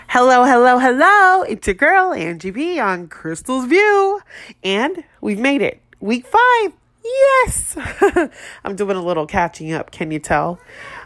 Hello, hello, hello. It's your girl, Angie B on Crystal's View. And we've made it. Week 5. Yes. I'm doing a little catching up. Can you tell?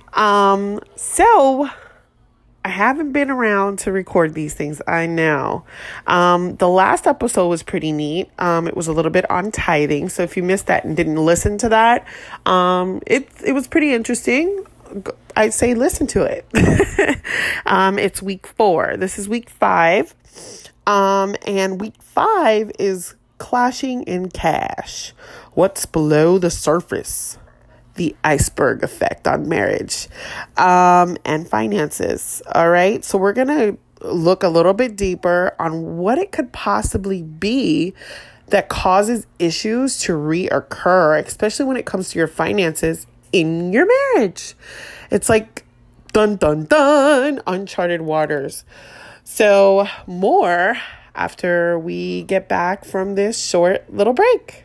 So I haven't been around to record these things. I know. The last episode was pretty neat. It was a little bit on tithing. So if you missed that and didn't listen to that, it was pretty interesting. I'd say listen to it. It's week 4. This is week 5. And week 5 is clashing in cash. What's below the surface? The iceberg effect on marriage, and finances. All right. So we're going to look a little bit deeper on what it could possibly be that causes issues to reoccur, especially when it comes to your finances in your marriage. It's like dun dun dun, uncharted waters. So more after we get back from this short little break.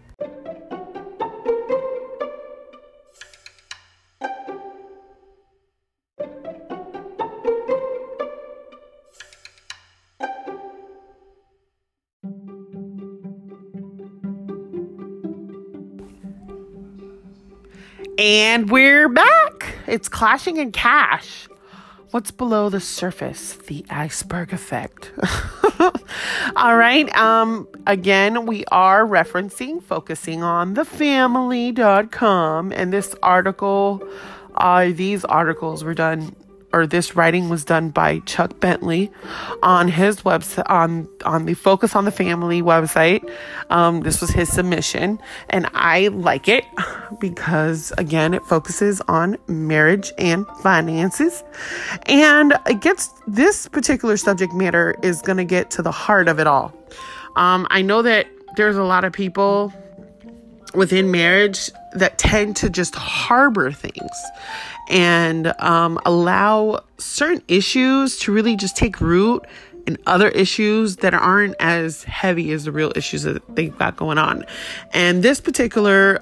And we're back. It's clashing in cash. What's below the surface? The iceberg effect. All right. Again, we are focusing on thefamily.com. And this article, these articles were done, or this writing was done by Chuck Bentley on his website, on the Focus on the Family website. This was his submission, and I like it because, again, it focuses on marriage and finances, and this particular subject matter is going to get to the heart of it all. I know that there's a lot of people within marriage that tend to just harbor things and allow certain issues to really just take root in other issues that aren't as heavy as the real issues that they've got going on. And this particular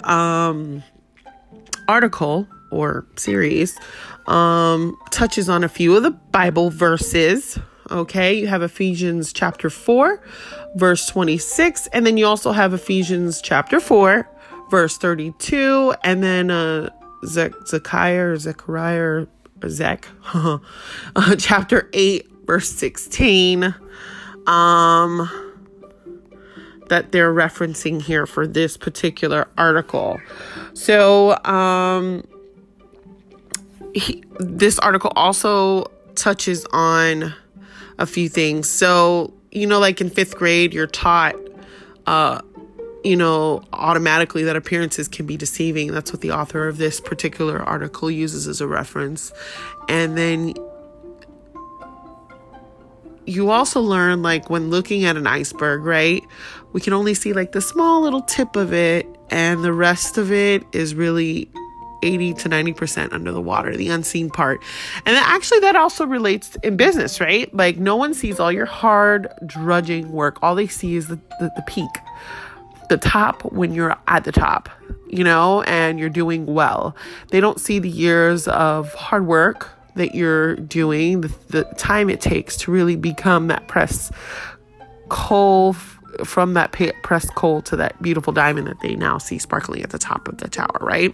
article or series touches on a few of the Bible verses. Okay, you have Ephesians chapter 4, verse 26, and then you also have Ephesians chapter 4, verse 32, and then Zechariah, chapter 8, verse 16, that they're referencing here for this particular article. So, this article also touches on a few things. So, like in 5th grade, you're taught, automatically that appearances can be deceiving. That's what the author of this particular article uses as a reference. And then you also learn, like, when looking at an iceberg, right? We can only see like the small little tip of it, and the rest of it is really 80 to 90% under the water, the unseen part. And that also relates in business, right? Like, no one sees all your hard drudging work. All they see is the peak, the top when you're at the top, and you're doing well. They don't see the years of hard work that you're doing, the time it takes to really become that pressed coal, from that pressed coal to that beautiful diamond that they now see sparkling at the top of the tower, right?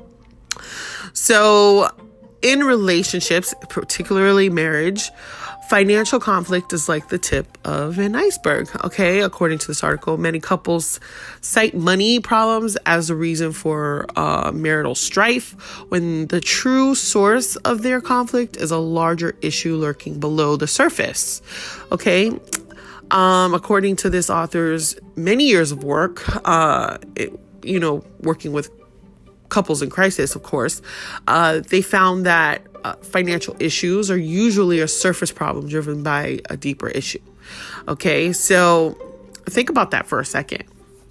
So in relationships, particularly marriage, financial conflict is like the tip of an iceberg. Okay. According to this article, many couples cite money problems as a reason for marital strife, when the true source of their conflict is a larger issue lurking below the surface. Okay. According to this author's many years of work, working with couples in crisis, of course, they found that financial issues are usually a surface problem driven by a deeper issue. Okay, so think about that for a second.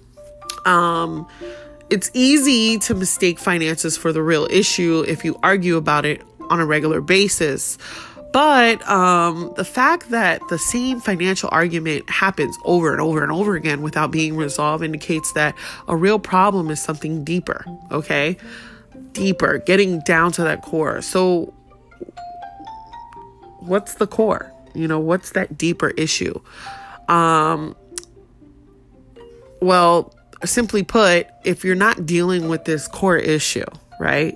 It's easy to mistake finances for the real issue if you argue about it on a regular basis. But the fact that the same financial argument happens over and over and over again without being resolved indicates that a real problem is something deeper, okay? Deeper, getting down to that core. So what's the core? What's that deeper issue? Well, simply put, if you're not dealing with this core issue, right,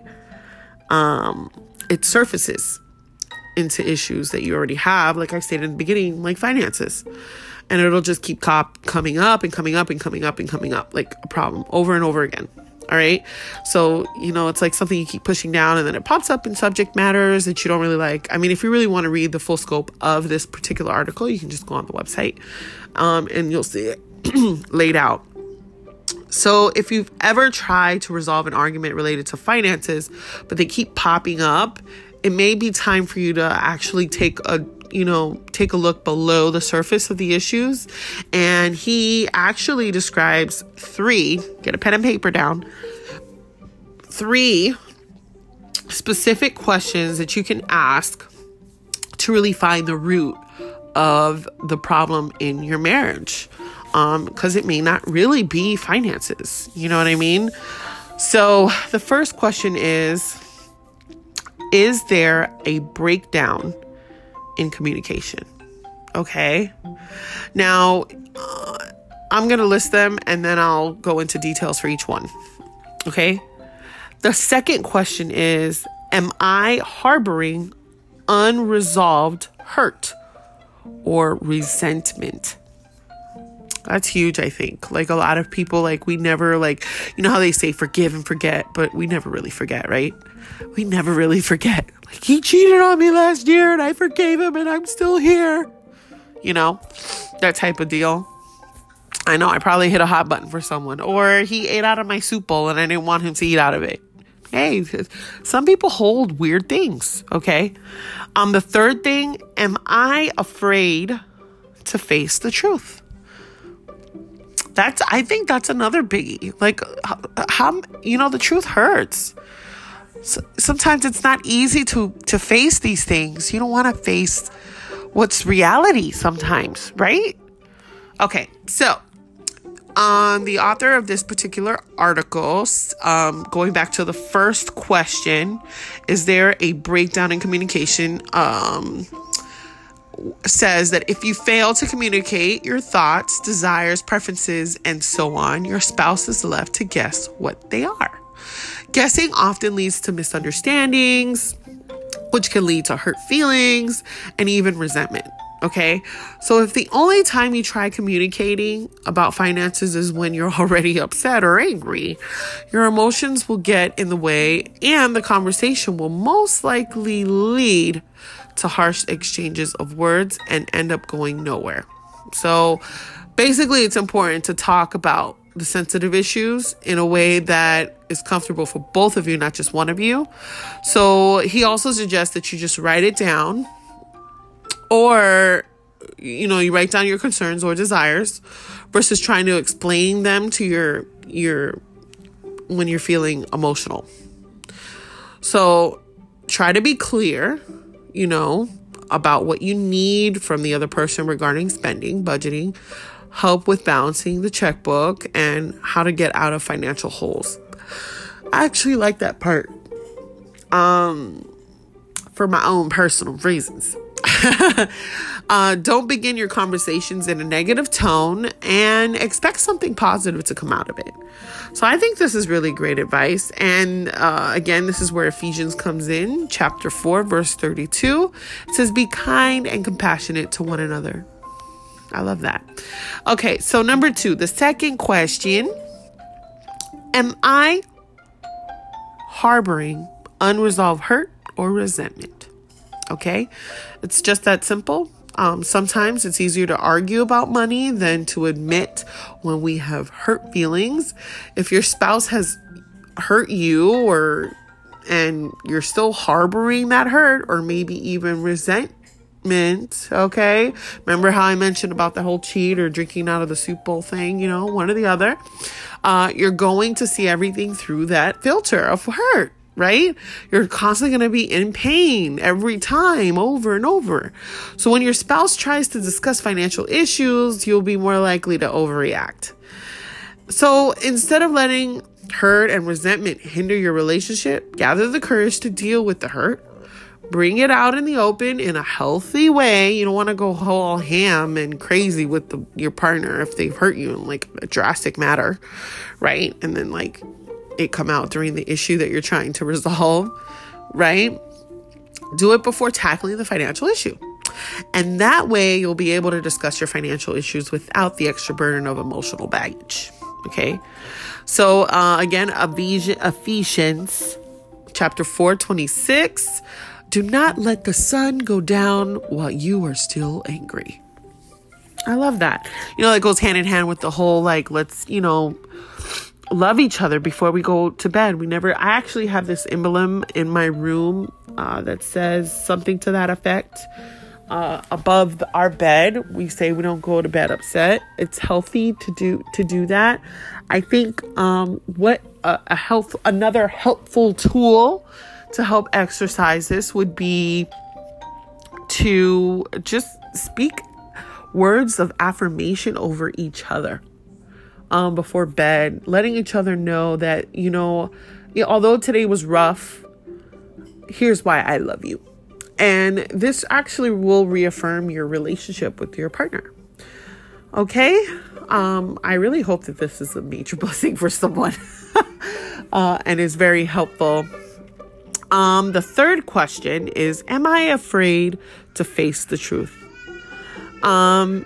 it surfaces into issues that you already have, like I stated in the beginning, like finances. And it'll just keep coming up and coming up and coming up and coming up, like a problem over and over again. All right. So, it's like something you keep pushing down, and then it pops up in subject matters that you don't really like. I mean, if you really want to read the full scope of this particular article, you can just go on the website, and you'll see it laid out. So if you've ever tried to resolve an argument related to finances, but they keep popping up, it may be time for you to actually take a look below the surface of the issues. And he actually describes 3, get a pen and paper down, 3 specific questions that you can ask to really find the root of the problem in your marriage. Because it may not really be finances. You know what I mean? So the first question is there a breakdown in communication? Okay. Now, I'm going to list them and then I'll go into details for each one. Okay. The second question is, am I harboring unresolved hurt or resentment? That's huge, I think. Like, a lot of people, like, we never, like, how they say forgive and forget, but we never really forget, right? We never really forget. Like, he cheated on me last year and I forgave him and I'm still here. That type of deal. I know I probably hit a hot button for someone. Or he ate out of my soup bowl and I didn't want him to eat out of it. Hey, some people hold weird things, okay? The third thing, am I afraid to face the truth? I think that's another biggie. Like, how the truth hurts. So, sometimes it's not easy to face these things. You don't want to face what's reality sometimes, right? Okay, so the author of this particular article, going back to the first question, is there a breakdown in communication? Says that if you fail to communicate your thoughts, desires, preferences, and so on, your spouse is left to guess what they are. Guessing often leads to misunderstandings, which can lead to hurt feelings and even resentment. Okay. So if the only time you try communicating about finances is when you're already upset or angry, your emotions will get in the way and the conversation will most likely lead to harsh exchanges of words and end up going nowhere. So basically, it's important to talk about the sensitive issues in a way that is comfortable for both of you, not just one of you. So he also suggests that you just write it down, or, you write down your concerns or desires versus trying to explain them to your when you're feeling emotional. So try to be clear, about what you need from the other person regarding spending, budgeting, help with balancing the checkbook, and how to get out of financial holes. I actually like that part for my own personal reasons. Don't begin your conversations in a negative tone and expect something positive to come out of it. So I think this is really great advice. And again, this is where Ephesians comes in, chapter 4, verse 32. It says, be kind and compassionate to one another. I love that. Okay, so number 2, the second question, am I harboring unresolved hurt or resentment? Okay, it's just that simple. Sometimes it's easier to argue about money than to admit when we have hurt feelings. If your spouse has hurt you and you're still harboring that hurt or maybe even resentment, okay? Remember how I mentioned about the whole cheat or drinking out of the soup bowl thing, one or the other. You're going to see everything through that filter of hurt. Right? You're constantly going to be in pain every time, over and over. So when your spouse tries to discuss financial issues, you'll be more likely to overreact. So instead of letting hurt and resentment hinder your relationship, gather the courage to deal with the hurt. bring it out in the open in a healthy way. You don't want to go all ham and crazy with your partner if they've hurt you in like a drastic matter, right? And then like it come out during the issue that you're trying to resolve, right? Do it before tackling the financial issue. And that way you'll be able to discuss your financial issues without the extra burden of emotional baggage. Okay. So, again, Ephesians chapter 4:26, do not let the sun go down while you are still angry. I love that. That goes hand in hand with the whole, like, let's, love each other before we go to bed. I actually have this emblem in my room, that says something to that effect. Above our bed, we say we don't go to bed upset. It's healthy to do that. I think another helpful tool to help exercise this would be to just speak words of affirmation over each other before bed, letting each other know that although today was rough, here's why I love you. And this actually will reaffirm your relationship with your partner. Okay? I really hope that this is a major blessing for someone and is very helpful. The third question is, am I afraid to face the truth? And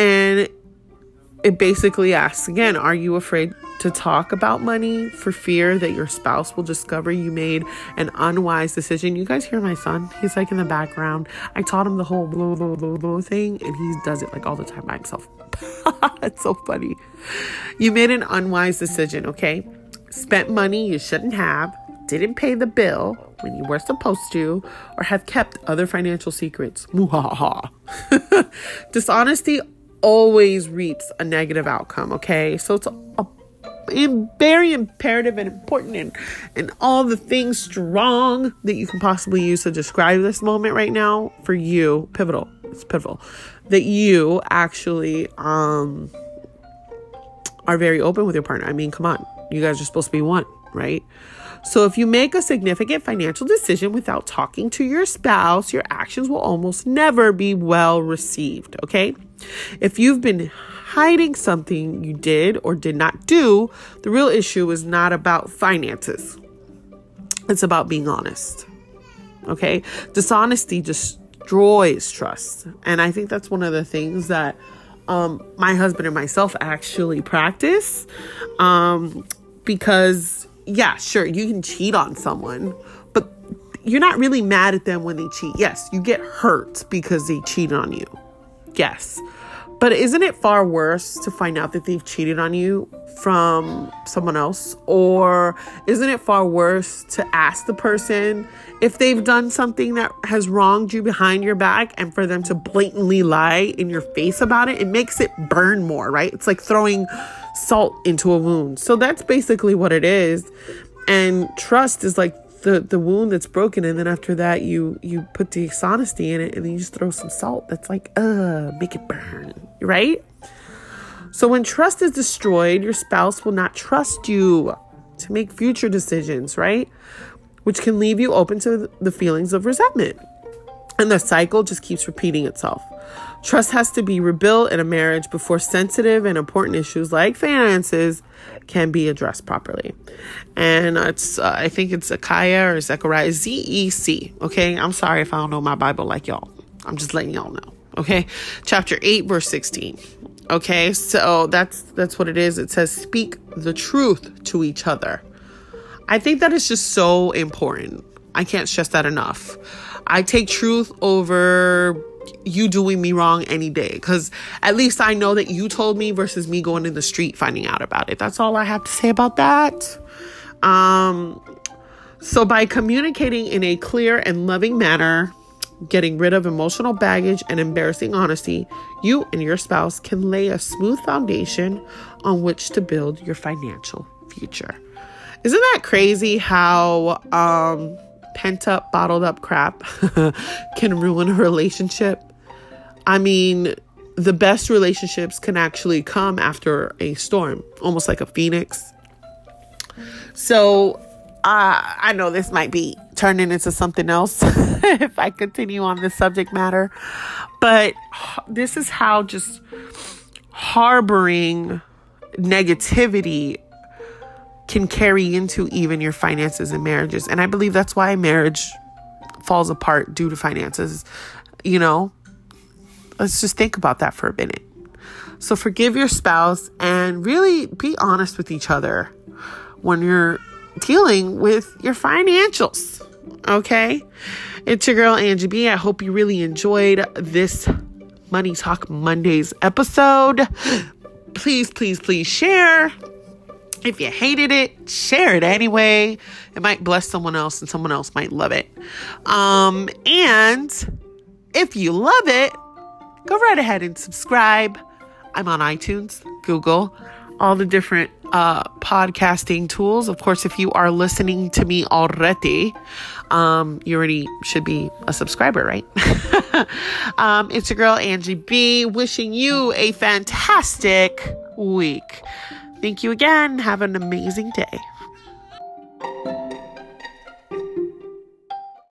it basically asks again, are you afraid to talk about money for fear that your spouse will discover you made an unwise decision? You guys hear my son? He's like in the background. I taught him the whole blah, blah, blah, blah thing, and he does it like all the time by himself. It's so funny. You made an unwise decision, okay? Spent money you shouldn't have, didn't pay the bill when you were supposed to, or have kept other financial secrets. Dishonesty always reaps a negative outcome, okay? So it's very imperative and important and all the things strong that you can possibly use to describe this moment right now for you. It's pivotal that you actually are very open with your partner. I mean, come on, you guys are supposed to be one, right? So if you make a significant financial decision without talking to your spouse, your actions will almost never be well received, okay? If you've been hiding something you did or did not do, the real issue is not about finances. It's about being honest, okay? Dishonesty destroys trust. And I think that's one of the things that my husband and myself actually practice because... yeah, sure, you can cheat on someone, but you're not really mad at them when they cheat. Yes, you get hurt because they cheated on you. Yes. But isn't it far worse to find out that they've cheated on you from someone else? Or isn't it far worse to ask the person if they've done something that has wronged you behind your back and for them to blatantly lie in your face about it? It makes it burn more, right? It's like throwing salt into a wound. So that's basically what it is. And trust is like the wound that's broken, and then after that you put dishonesty in it, and then you just throw some salt that's like make it burn, right? So when trust is destroyed, your spouse will not trust you to make future decisions, right? Which can leave you open to the feelings of resentment, and the cycle just keeps repeating itself. Trust has to be rebuilt in a marriage before sensitive and important issues like finances can be addressed properly. And it's, I think it's Zechariah or Zechariah, Z-E-C. Okay. I'm sorry if I don't know my Bible like y'all. I'm just letting y'all know. Okay. Chapter 8, verse 16. Okay. So that's what it is. It says, speak the truth to each other. I think that is just so important. I can't stress that enough. I take truth over you doing me wrong any day, because at least I know that you told me versus me going in the street finding out about it. That's all I have to say about that. So by communicating in a clear and loving manner, getting rid of emotional baggage and embarrassing honesty, you and your spouse can lay a smooth foundation on which to build your financial future. Isn't that crazy how pent up, bottled up crap can ruin a relationship? I mean, the best relationships can actually come after a storm, almost like a phoenix. So I know this might be turning into something else if I continue on this subject matter. But this is how just harboring negativity can carry into even your finances and marriages. And I believe that's why marriage falls apart due to finances. Let's just think about that for a minute. So forgive your spouse and really be honest with each other when you're dealing with your financials. Okay? It's your girl, Angie B. I hope you really enjoyed this Money Talk Mondays episode. Please, please, please share. If you hated it, share it anyway. It might bless someone else and someone else might love it. And if you love it, go right ahead and subscribe. I'm on iTunes, Google, all the different podcasting tools. Of course, if you are listening to me already, you already should be a subscriber, right? It's your girl, Angie B, wishing you a fantastic week. Thank you again. Have an amazing day.